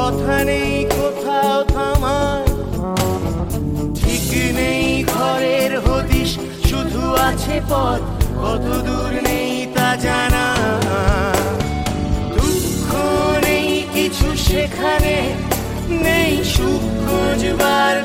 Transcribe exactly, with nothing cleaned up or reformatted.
কথা নেই কোথাও থামার, ঠিক নেই ঘরের হদিশ, শুধু আছে পথ কত দূর নেই তা জানা। দুঃখ নেই কিছু সেখানে, নেই সুখ খোঁজবার